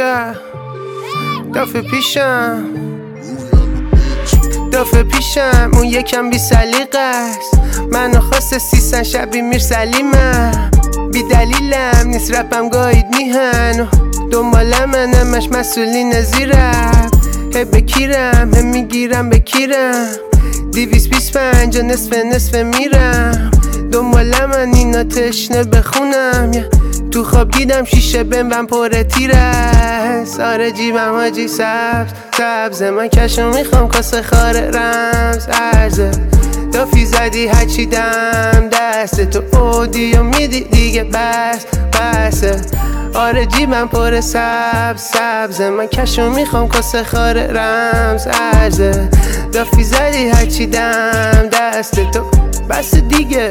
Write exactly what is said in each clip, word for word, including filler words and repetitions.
yeah. دفعه پیشم دفعه پیشم اون یکم بی سلیقه است. منو خواسته سیستن شبی میر سلیمم. بی دلیلم نیست رپم گاید میهن و دنبال منمش مسئولین زیرم. هی بکیرم هی میگیرم بکیرم. دیویس بیس پنج نصف نصف میرم دنبال من اینا تشنه بخونم. تو خواب دیدم شیشه بمبم پر تیره است. آره جیبم حاجی سبز سبز من کشو میخوام کاسه خار رمز ارزه. دافی زدی هرچی دم دست تو اودیو میدی دیگه بس بسه. آره جیبم پر سبز سبز من کشو میخوام کاسه خار رمز ارزه. دافی زدی هرچی دم دست تو بس دیگه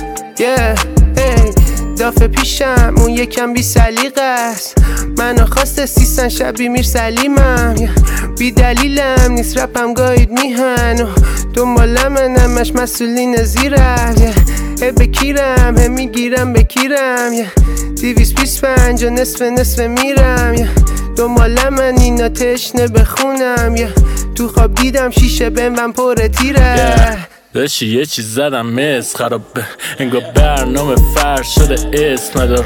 yeah. hey. دفعه پیشم اون یکم بی سلیقه است. منو خواسته سیستن شبی میر سلیمم. بی دلیلم نیست رپم گاید میهن و دنبال منمش مسئولین زیرم. هی بکیرم هی میگیرم بکیرم. دیویس بیس پنج نصف نصف میرم دنبال من اینا تشنه بخونم. تو خواب دیدم شیشه بمبم پر تیره. داشتی یه چیز زدم مز خرابه انگار برنامه فرش شده اسم داره.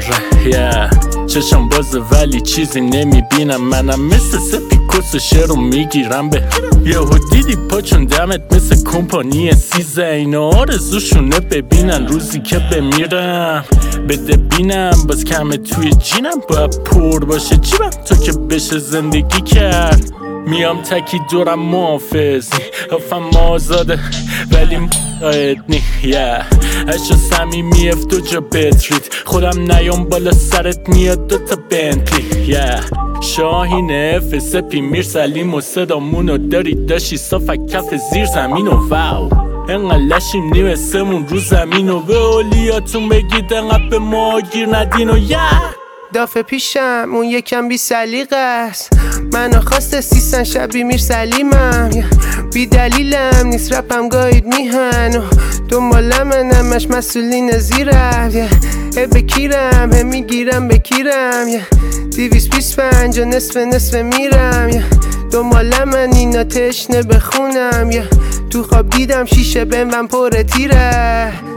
yeah. چشم بازه ولی چیزی نمیبینم. منم مثل سپی کس شعر رو میگیرم به یهو دیدی پاچون دمت مثل کمپانی سیزه. اینا آرزوشونه ببینن روزی که بمیرم. بده بینم باز کمه توی جینم باید پر باشه جیبم تا که بشه زندگی کرد. میام تکی دورم محافظ حفم آزاده ولی مقاید نی yeah. اشو سمیمی اف دو جا بترید خودم نیام بالا سرت میاد دوتا بنتلی yeah. شاهین اف سپی میر سلیم و صدامونو داری داشتی صافک کف زیر زمین و واو انقدر لشیم نیمه سمون رو زمین و به اولیاتون بگید انقدر به ما گیر ندین و yeah. دفعه پیشم اون یکم بی سلیقه است. منو خواسته سیستن شبی میر سلیمم. بی دلیلم نیست رپم گاید میهن و دنبال منمش مسئولین زیرم. هی بکیرم هی میگیرم بکیرم. دیویس بیس پنج نصف نصف میرم دنبال من اینا تشنه بخونم. تو خواب دیدم شیشه بمبم پر تیره.